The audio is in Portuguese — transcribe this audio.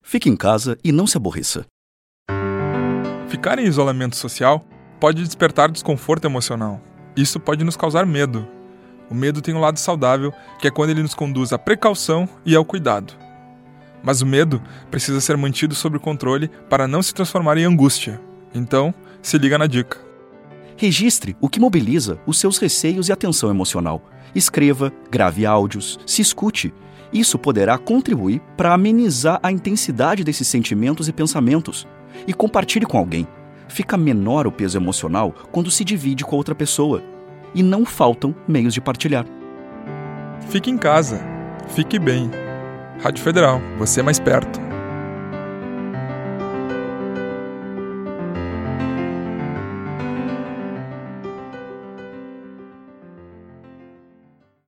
Fique em casa e não se aborreça. Ficar em isolamento social pode despertar desconforto emocional. Isso pode nos causar medo. O medo tem um lado saudável, que é quando ele nos conduz à precaução e ao cuidado. Mas o medo precisa ser mantido sob controle para não se transformar em angústia. Então, se liga na dica. Registre o que mobiliza os seus receios e atenção emocional. Escreva, grave áudios, se escute. Isso poderá contribuir para amenizar a intensidade desses sentimentos e pensamentos. E compartilhe com alguém. Fica menor o peso emocional quando se divide com outra pessoa. E não faltam meios de partilhar. Fique em casa. Fique bem. Rádio Federal, você mais perto.